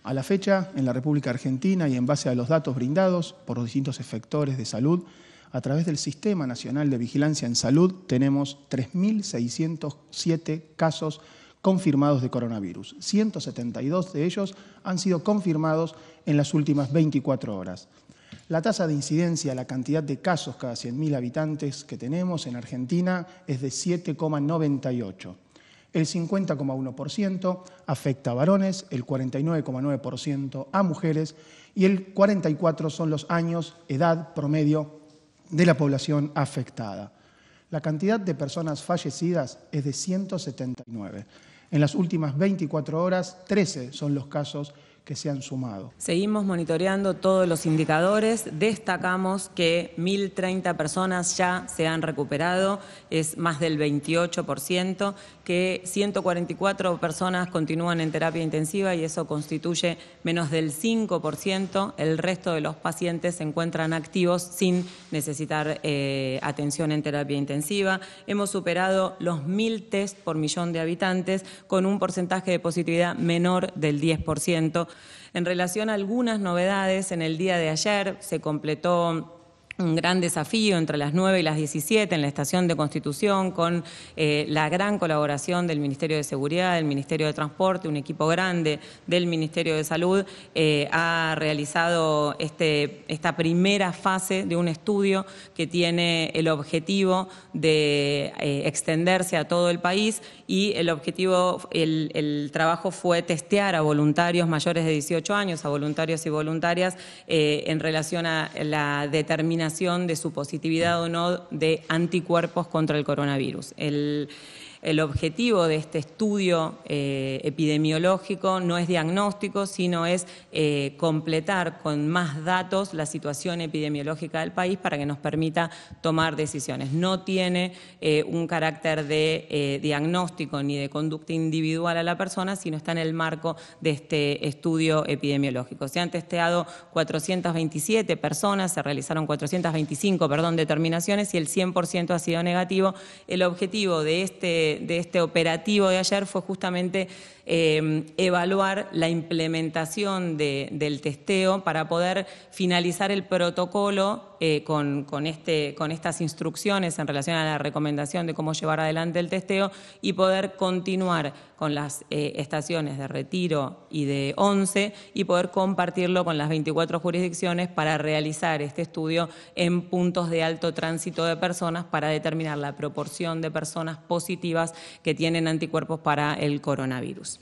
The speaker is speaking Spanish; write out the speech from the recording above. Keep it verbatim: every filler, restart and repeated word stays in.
A la fecha, en la República Argentina y en base a los datos brindados por los distintos efectores de salud, a través del Sistema Nacional de Vigilancia en Salud tenemos tres mil seiscientos siete casos confirmados de coronavirus. ciento setenta y dos de ellos han sido confirmados en las últimas veinticuatro horas. La tasa de incidencia, la cantidad de casos cada cien mil habitantes que tenemos en Argentina es de siete coma noventa y ocho. El cincuenta coma uno por ciento afecta a varones, el cuarenta y nueve coma nueve por ciento a mujeres y el cuarenta y cuatro por ciento son los años, edad promedio de la población afectada. La cantidad de personas fallecidas es de ciento setenta y nueve. En las últimas veinticuatro horas, trece son los casos que se han sumado. Seguimos monitoreando todos los indicadores. Destacamos que mil treinta personas ya se han recuperado, es más del veintiocho por ciento, que ciento cuarenta y cuatro personas continúan en terapia intensiva y eso constituye menos del cinco por ciento. El resto de los pacientes se encuentran activos sin necesitar eh, atención en terapia intensiva. Hemos superado los mil test por millón de habitantes con un porcentaje de positividad menor del diez por ciento. En relación a algunas novedades, en el día de ayer se completó un gran desafío entre las nueve y las diecisiete en la Estación de Constitución con eh, la gran colaboración del Ministerio de Seguridad, del Ministerio de Transporte, un equipo grande del Ministerio de Salud, eh, ha realizado este, esta primera fase de un estudio que tiene el objetivo de eh, extenderse a todo el país y el objetivo, el, el trabajo fue testear a voluntarios mayores de dieciocho años, a voluntarios y voluntarias eh, en relación a la determinación de su positividad o no de anticuerpos contra el coronavirus. El, el objetivo de este estudio eh, epidemiológico no es diagnóstico, sino es eh, completar con más datos la situación epidemiológica del país para que nos permita tomar decisiones. No tiene eh, un carácter de eh, diagnóstico ni de conducta individual a la persona, sino está en el marco de este estudio epidemiológico. Se han testeado cuatrocientas veintisiete personas, se realizaron cuatrocientas veinticinco, perdón, determinaciones y el cien por ciento ha sido negativo. El objetivo de este de este operativo de ayer fue justamente eh, evaluar la implementación de, del testeo para poder finalizar el protocolo eh, con, con, este, con estas instrucciones en relación a la recomendación de cómo llevar adelante el testeo y poder continuar con las eh, estaciones de Retiro y de Once y poder compartirlo con las veinticuatro jurisdicciones para realizar este estudio en puntos de alto tránsito de personas para determinar la proporción de personas positivas que tienen anticuerpos para el coronavirus.